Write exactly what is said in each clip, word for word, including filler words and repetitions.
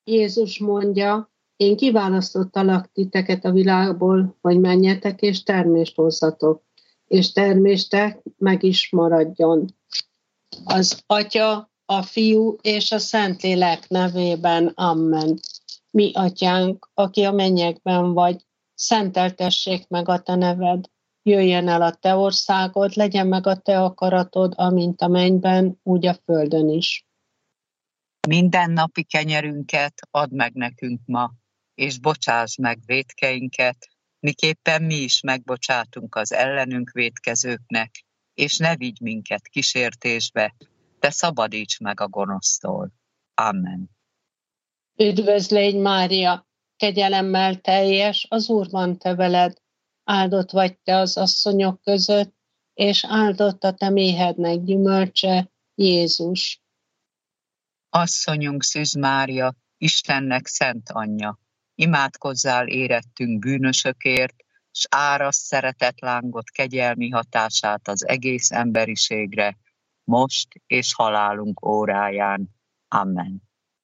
Jézus mondja, én kiválasztottalak titeket a világból, hogy menjetek és termést hozzatok, és terméstek meg is maradjon. Az Atya, a Fiú és a Szentlélek nevében. Amen. Mi Atyánk, aki a mennyekben vagy, szenteltessék meg a te neved. Jöjjön el a te országod, legyen meg a te akaratod, amint a mennyben, úgy a földön is. Minden napi kenyerünket add meg nekünk ma, és bocsáss meg vétkeinket, miképpen mi is megbocsátunk az ellenünk vétkezőknek, és ne vigy minket kísértésbe, de szabadíts meg a gonosztól. Amen. Üdvözlégy Mária, kegyelemmel teljes, az Úr van te veled, áldott vagy te az asszonyok között, és áldott a te méhednek gyümölcse, Jézus. Asszonyunk Szűz Mária, Istennek szent anyja, imádkozzál érettünk bűnösökért, s árasd szeretetlángot kegyelmi hatását az egész emberiségre, most és halálunk óráján. Amen.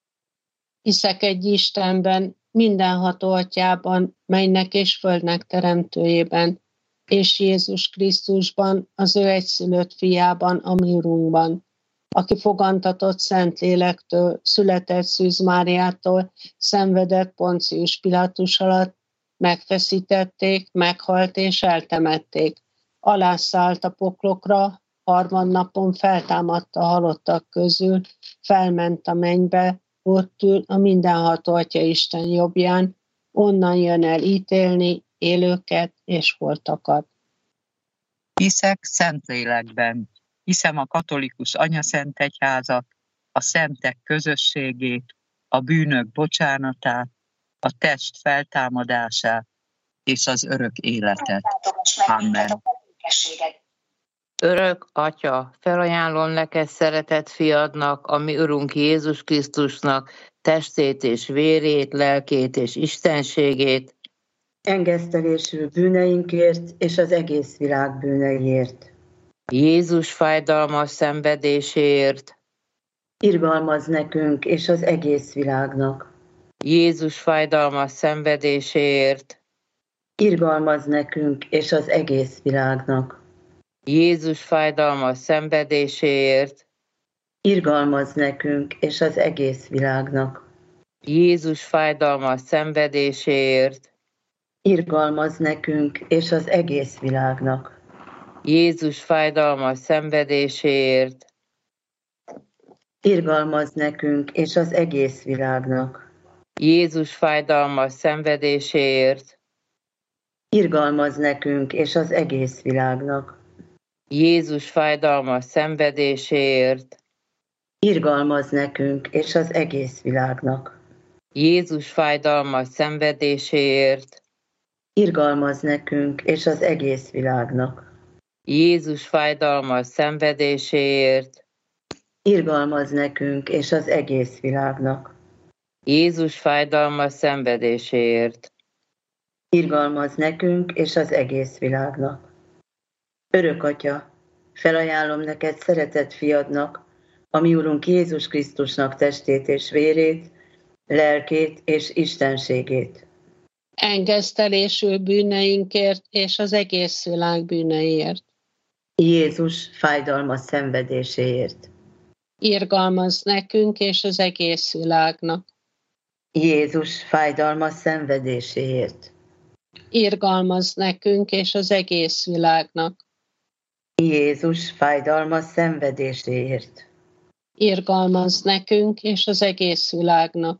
Hiszek egy Istenben, mindenható Atyában, mennynek és földnek teremtőjében, és Jézus Krisztusban, az ő egyszülött fiában, a mi Urunkban, aki fogantatott Szentlélektől, született Szűz Máriától, szenvedett Poncius Pilátus alatt, megfeszítették, meghalt és eltemették. Alászállt a poklokra, harmadnapon feltámadta a halottak közül, felment a mennybe, ott ül a mindenható Atya Isten jobbján, onnan jön el ítélni élőket és holtakat. Hiszek Szentlélekben, hiszem a katolikus anyaszentegyházat, a szentek közösségét, a bűnök bocsánatát, a test feltámadását és az örök életet. Amen. Örök Atya, felajánlom neked szeretett fiadnak, a mi Urunk Jézus Krisztusnak, testét és vérét, lelkét és istenségét, engesztelésű bűneinkért és az egész világ bűneiért. Jézus fájdalmas szenvedéséért, irgalmaz nekünk és az egész világnak. Jézus fájdalmas szenvedéséért, irgalmaz nekünk és az egész világnak. Jézus fájdalmas szenvedéséért, irgalmaz nekünk és az egész világnak. Jézus fájdalmas szenvedéséért, irgalmaz nekünk és az egész világnak. Jézus fájdalmas szenvedéséért, irgalmaz nekünk és az egész világnak. Jézus fájdalmas szenvedéséért, irgalmaz nekünk és az egész világnak. Jézus fájdalmas szenvedéséért, irgalmaz nekünk és az egész világnak. Jézus fájdalmas szenvedéséért, irgalmaz nekünk és az egész világnak. Jézus fájdalmas szenvedéséért, irgalmaz nekünk és az egész világnak. Jézus fájdalmas szenvedéséért, irgalmaz nekünk és az egész világnak. Örök Atya, felajánlom neked szeretett fiadnak, a mi Urunk Jézus Krisztusnak testét és vérét, lelkét és istenségét. Engesztelésű bűneinkért és az egész világ bűneiért. Jézus fájdalmas szenvedéséért. Irgalmaz nekünk és az egész világnak. Jézus fájdalmas szenvedéséért. Irgalmaz nekünk és az egész világnak. Jézus fájdalmas szenvedéséért. Irgalmaz nekünk és az egész világnak.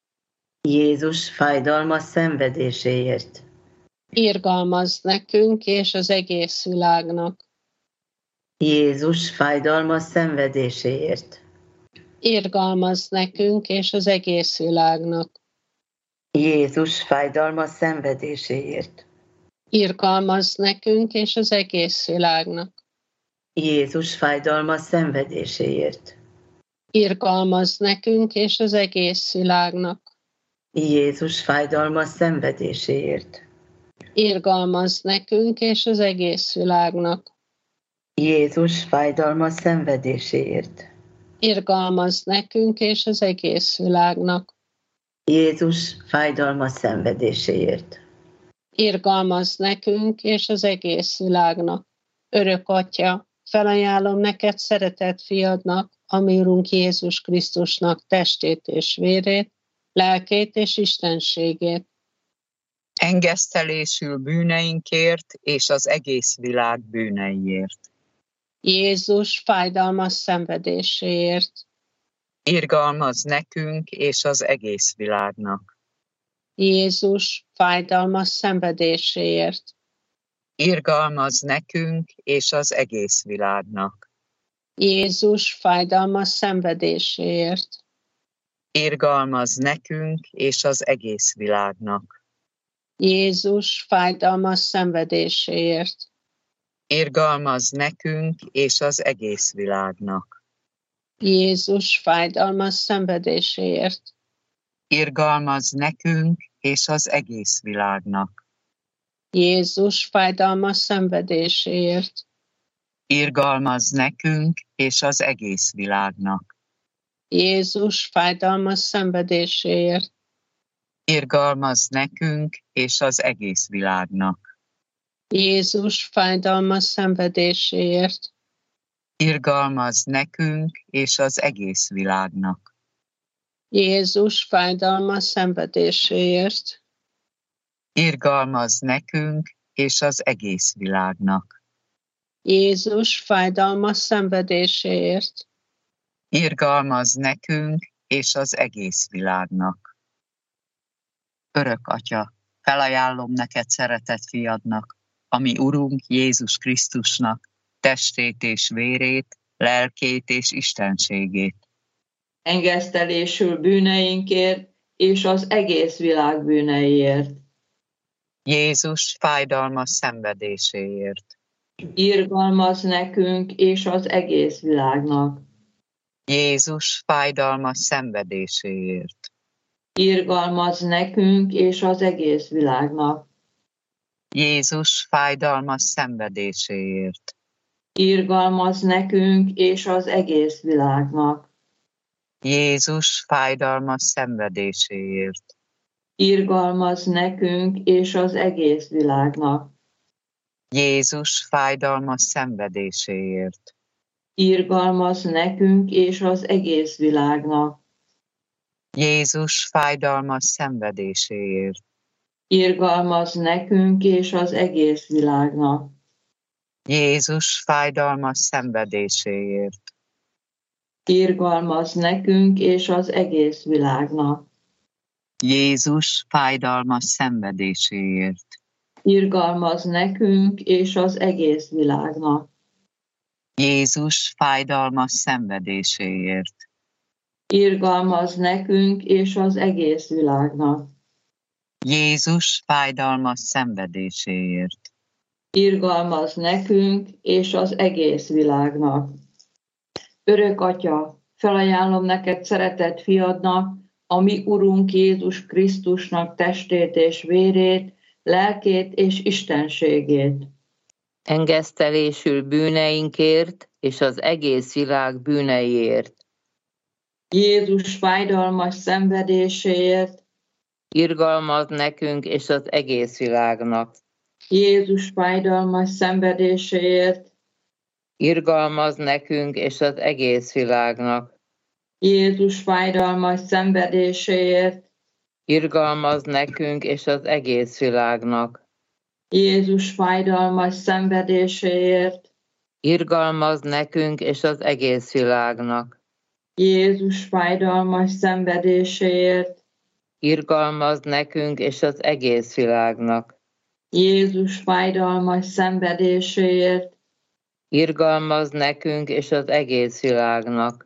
Jézus fájdalmas szenvedéséért. Irgalmaz nekünk és az egész világnak. Jézus fájdalmas szenvedéséért. Irgalmaz nekünk és az egész világnak. Jézus fájdalmas szenvedéséért. Irgalmaz nekünk és az egész világnak. Jézus fájdalmas szenvedéséért. Irgalmaz nekünk és az egész világnak. Jézus fájdalmas szenvedéséért. Irgalmaz nekünk és az egész világnak. Jézus fájdalmas szenvedéséért. Irgalmaz nekünk és az egész világnak. Jézus fájdalmas szenvedéséért. Irgalmaz nekünk és az egész világnak. Örök Atya, felajánlom neked szeretett fiadnak, a mi Urunk Jézus Krisztusnak testét és vérét, lelkét és istenségét. Engesztelésül bűneinkért és az egész világ bűneiért. Jézus fájdalmas szenvedéséért. Irgalmaz nekünk és az egész világnak. Jézus fájdalmas szenvedéséért. Irgalmaz nekünk és az egész világnak. Jézus fájdalmas szenvedéséért. Irgalmaz nekünk és az egész világnak. Jézus fájdalmas szenvedéséért. Irgalmaz nekünk és az egész világnak. Jézus fájdalmas szenvedéséért. Irgalmaz nekünk és az egész világnak. Jézus fájdalmas szenvedéséért. Irgalmaz nekünk és az egész világnak. Jézus fájdalmas szenvedéséért. Irgalmaz nekünk és az egész világnak. Jézus fájdalmas szenvedéséért. Irgalmaz nekünk és az egész világnak. Jézus fájdalmas szenvedéséért. Irgalmaz nekünk és az egész világnak. Jézus fájdalmas szenvedéséért. Irgalmaz nekünk és az egész világnak. Örök Atya, felajánlom neked szeretett fiadnak, a mi Urunk Jézus Krisztusnak testét és vérét, lelkét és istenségét. Engesztelésül bűneinkért és az egész világ bűneiért. Jézus fájdalmas szenvedéséért. Irgalmaz nekünk és az egész világnak. Jézus fájdalmas szenvedéséért. Irgalmaz nekünk és az egész világnak. Jézus fájdalmas szenvedéséért. Irgalmaz nekünk és az egész világnak. Jézus fájdalmas szenvedéséért. Irgalmaz nekünk és az egész világnak. Jézus fájdalmas szenvedéséért. Irgalmaz nekünk és az egész világnak. Jézus fájdalmas szenvedéséért. Irgalmaz nekünk és az egész világnak. Jézus fájdalmas szenvedéséért. Irgalmaz nekünk és az egész világnak. Jézus fájdalmas szenvedéséért. Irgalmaz nekünk és az egész világnak. Jézus fájdalmas szenvedéséért. Irgalmaz nekünk és az egész világnak. Jézus fájdalmas szenvedéséért. Irgalmaz nekünk és az egész világnak. Örök Atya, felajánlom neked szeretett fiadnak, a mi Urunk Jézus Krisztusnak testét és vérét, lelkét és istenségét. Engesztelésül bűneinkért és az egész világ bűneiért. Jézus fájdalmas szenvedéséért. Irgalmaz nekünk és az egész világnak. Jézus fájdalmas szenvedéséért. Irgalmaz nekünk és az egész világnak. Jézus fájdalmas szenvedéséért. Irgalmaz nekünk és az egész világnak. Jézus fájdalmas szenvedéséért. Irgalmaz nekünk és az egész világnak. Jézus fájdalmas szenvedéséért. Irgalmaz nekünk és az egész világnak. Jézus fájdalmas szenvedéséért. Irgalmaz nekünk és az egész világnak.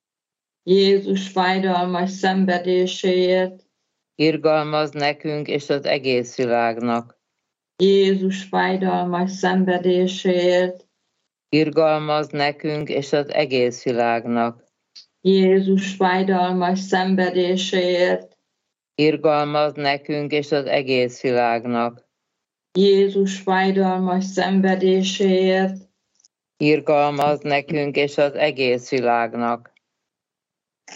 Jézus fájdalmas szenvedéséért. Irgalmaz nekünk és az egész világnak. Jézus fájdalmas szenvedéséért. Irgalmaz nekünk és az egész világnak. Jézus fájdalmas szenvedéséért. Irgalmaz nekünk és az egész világnak. Jézus fájdalmas szenvedéséért. Irgalmaz nekünk és az egész világnak.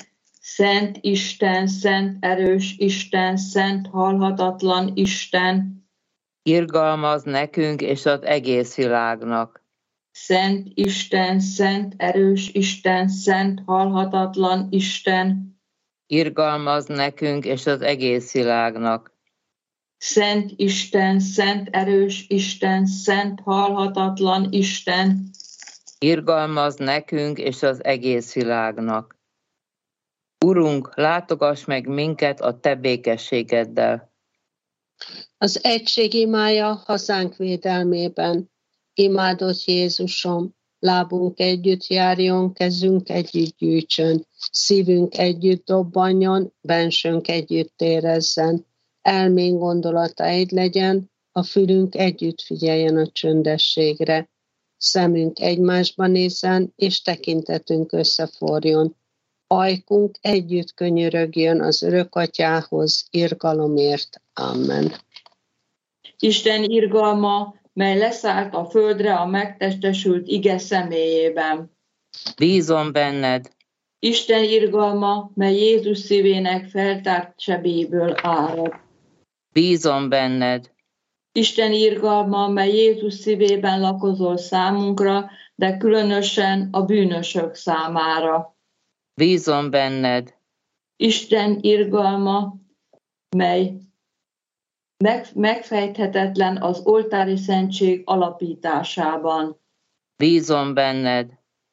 Szent Isten, szent erős Isten, szent halhatatlan Isten, irgalmaz nekünk és az egész világnak. Szent Isten, szent erős Isten, szent halhatatlan Isten, irgalmaz nekünk és az egész világnak. Szent Isten, szent erős Isten, szent halhatatlan Isten, irgalmaz nekünk és az egész világnak. Urunk, látogass meg minket a Te békességeddel. Az egység imája hazánk védelmében. Imádott Jézusom, lábunk együtt járjon, kezünk együtt gyűjtsön, szívünk együtt dobbanjon, bensőnk együtt érezzen, elménk gondolata egy legyen, a fülünk együtt figyeljen a csöndességre, szemünk egymásba nézzen, és tekintetünk összeforjon. Ajkunk együtt könyörögjön az Örökatyához, irgalomért. Amen. Isten irgalma, mely leszállt a földre a megtestesült ige személyében. Bízom benned, Isten irgalma, mely Jézus szívének feltárt sebéből árad. bízom benned, Isten irgalma, mely Jézus szívében lakozol számunkra, de különösen a bűnösök számára. bízom benned, Isten irgalma, mely meg, megfejthetetlen az oltári szentség alapításában. bízom benned,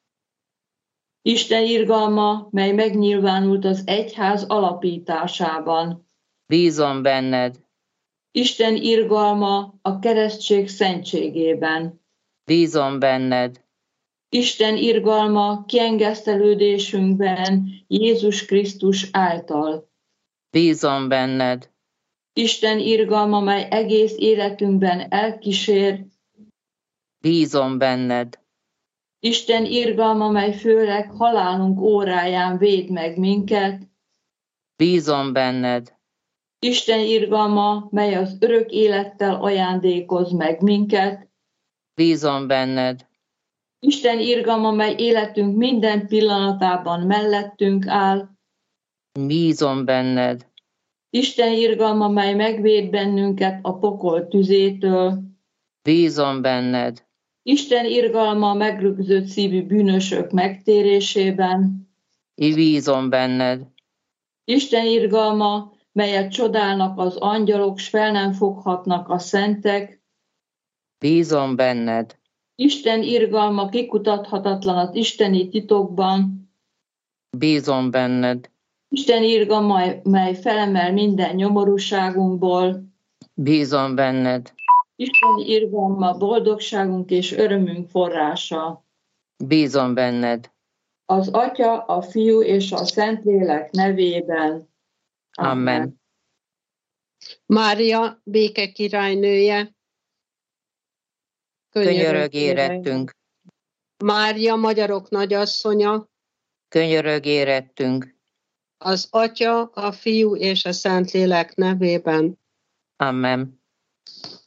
Isten irgalma, mely megnyilvánult az egyház alapításában. bízom benned, Isten irgalma a keresztség szentségében. bízom benned, Isten irgalma kiengesztelődésünkben Jézus Krisztus által. bízom benned, Isten irgalma, mely egész életünkben elkísér. bízom benned, Isten irgalma, mely főleg halálunk óráján véd meg minket. bízom benned, Isten irgalma, mely az örök élettel ajándékoz meg minket. bízom benned, Isten irgalma, mely életünk minden pillanatában mellettünk áll. bízom benned, Isten irgalma, mely megvéd bennünket a pokol tüzétől. bízom benned, Isten irgalma megrögzött szívű bűnösök megtérésében. bízom benned, Isten irgalma, melyet csodálnak az angyalok, s fel nem foghatnak a szentek. bízom benned, Isten irgalma kikutathatatlan az isteni titokban. bízom benned, Isten irgalma, mely felemel minden nyomorúságunkból. bízom benned, Isten irgalma boldogságunk és örömünk forrása. bízom benned. Az Atya, a Fiú és a Szentlélek nevében. Amen. Mária, béke királynője, Könyörög érettünk, Mária, magyarok nagyasszonya, könyörög érettünk. az Atya, a Fiú és a Szentlélek nevében. Amen.